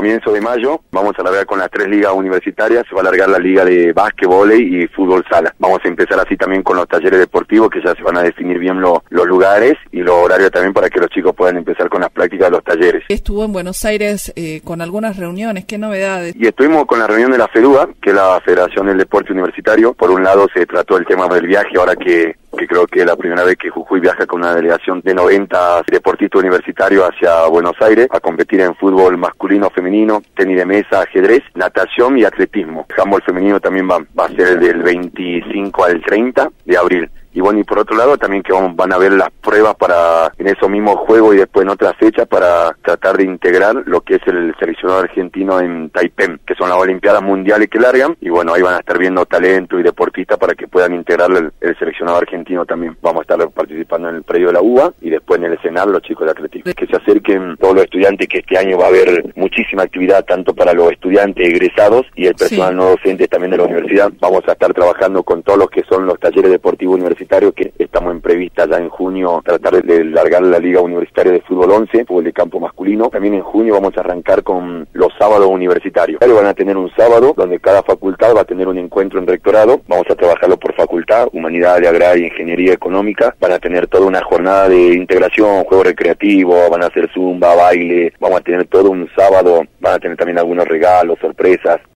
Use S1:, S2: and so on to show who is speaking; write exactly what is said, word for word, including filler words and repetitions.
S1: comienzo de mayo vamos a largar con las tres ligas universitarias, se va a largar la liga de básquet, vóley y fútbol sala. Vamos a empezar así también con los talleres deportivos, que ya se van a definir bien lo, los lugares y los horarios también para que los chicos puedan empezar con las prácticas de los talleres.
S2: Estuvo en Buenos Aires eh, con algunas reuniones, ¿qué novedades?
S1: Y estuvimos con la reunión de la FEDUA, que es la Federación del Deporte Universitario. Por un lado se trató el tema del viaje, ahora que que creo que es la primera vez que Jujuy viaja con una delegación de noventa deportistas universitarios hacia Buenos Aires a competir en fútbol masculino, femenino, tenis de mesa, ajedrez, natación y atletismo. El handball femenino también va, va a ser del veinticinco al treinta de abril. Y bueno, y por otro lado también que vamos, van a ver las pruebas para en esos mismos juegos y después en otras fechas para tratar de integrar lo que es el seleccionado argentino en Taipei, que son las Olimpiadas Mundiales que largan, y bueno, ahí van a estar viendo talento y deportistas para que puedan integrar el, el seleccionado argentino también. Vamos a estar participando en el predio de la U B A y después en el escenario los chicos de atletismo. Que se acerquen todos los estudiantes, que este año va a haber muchísima actividad tanto para los estudiantes egresados y el personal sí. no docente también de la universidad. Vamos a estar trabajando con todos los que son los talleres deportivos universitarios, que estamos en prevista ya en junio tratar de largar la Liga Universitaria de Fútbol once, fútbol de campo masculino. También en junio vamos a arrancar con los sábados universitarios. Pero van a tener un sábado donde cada facultad va a tener un encuentro en rectorado. Vamos a trabajarlo por facultad, humanidades, agraria, ingeniería económica. Van a tener toda una jornada de integración, juego recreativo, van a hacer zumba, baile. Vamos a tener todo un sábado, van a tener también algunos regalos, sorpresas.